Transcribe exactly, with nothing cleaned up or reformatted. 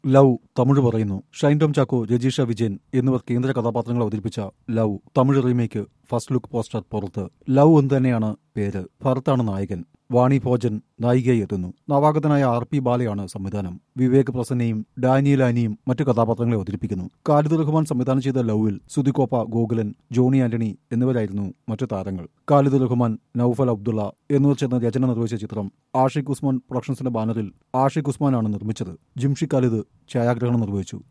Love Tamil പറയുന്നു. ഷൈൻ ടോം ചാക്കോ, രജീഷ വിജയൻ എന്നിവർ കേന്ദ്ര കഥാപാത്രങ്ങൾ അവതരിപ്പിച്ച love Tamil remake first look poster പുറത്ത്. ലവ് എന്ന് തന്നെയാണ് പേര്. ഭരത്താണ് നായകൻ. വാണി ഭോജൻ നായികയായി എത്തുന്നു. നവാഗതനായ ആർ പി ബാലയാണ് സംവിധാനം. വിവേക് പ്രസന്നയും ഡാനിയൽ ആനിയും മറ്റു കഥാപാത്രങ്ങളെ അവതരിപ്പിക്കുന്നു. ഖാലിദ് റഹ്മാൻ സംവിധാനം ചെയ്ത ലവിൽ സുദിക്കോപ്പ, ഗോകുലൻ, ജോണി ആന്റണി എന്നിവരായിരുന്നു മറ്റു താരങ്ങൾ. ഖാലിദ് റഹ്മാൻ, നൌഫൽ അബ്ദുള്ള എന്നിവർ ചേർന്ന് രചന നിർവഹിച്ച ചിത്രം ആഷിഖ് ഉസ്മാൻ പ്രൊഡക്ഷൻസിന്റെ ബാനറിൽ ആഷിഖ് ഉസ്മാനാണ് നിർമ്മിച്ചത്. ജിംഷി ഖാലിദ് ഛായാഗ്രഹണം നിർവഹിച്ചു.